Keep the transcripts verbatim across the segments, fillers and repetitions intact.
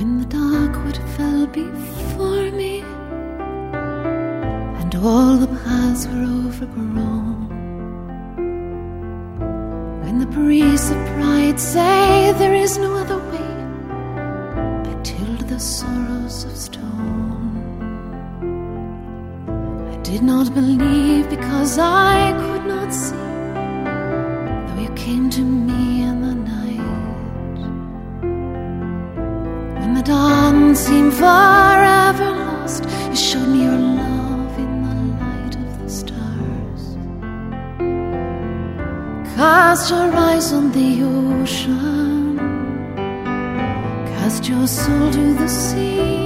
when the darkwood fell before me, and all the paths were overgrown. When the priests of pride say there is no other way, I tilled the sorrows of stone. I did not believe because I could not see, though you came to me in the night. When the dawn seemed forever lost, you showed me your love in the light of the stars. Cast your eyes on the ocean, cast your soul to the sea.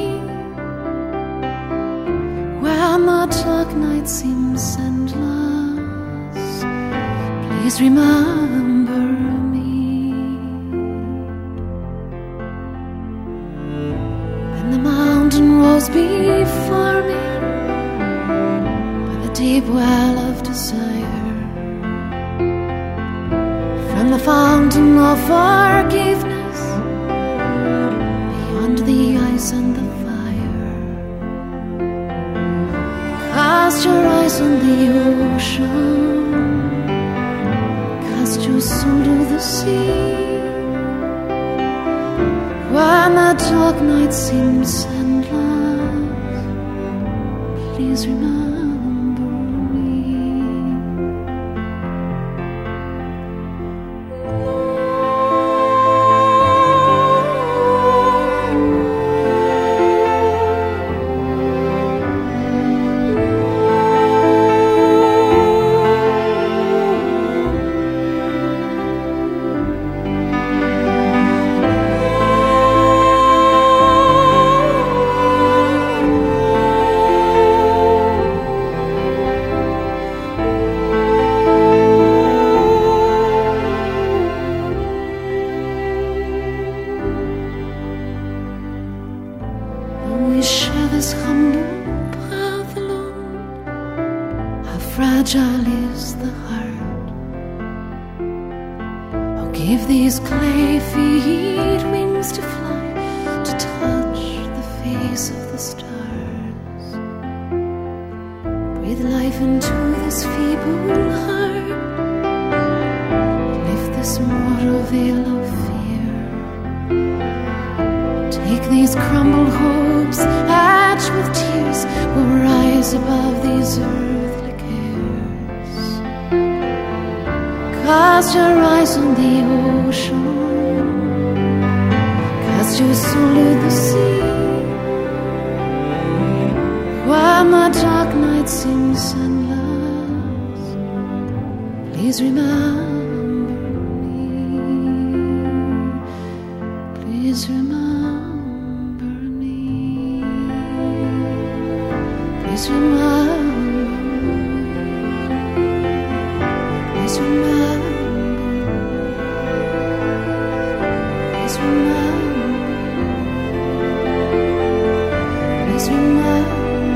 When the dark night seems endless, please remember me. When the mountain rose before me by the deep well of desire, from the fountain of forgiveness, beyond the ice and the fire, cast your eyes on the ocean, cast your soul to the sea. When the dark night seems endless, please remember me. We share this humble path alone. How fragile is the heart. Oh, give these clay feet wings to fly, to touch the face of the stars. Breathe life into this feeble heart, lift this mortal veil of fear. Take these crumbled hopes, etched with tears, will rise above these earthly cares. Cast your eyes on the ocean, cast your soul to the sea. When the dark night seems endless, please remember me. Please remember. Please remember, please remember, please remember, please remember,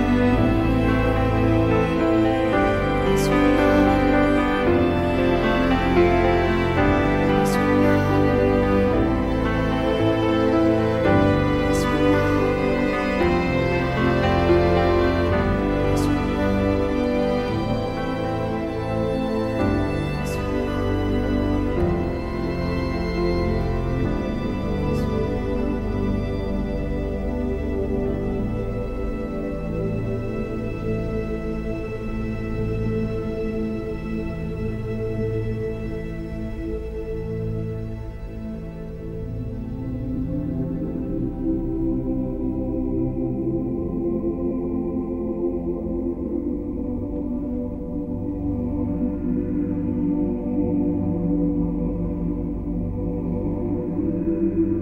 please Thank you.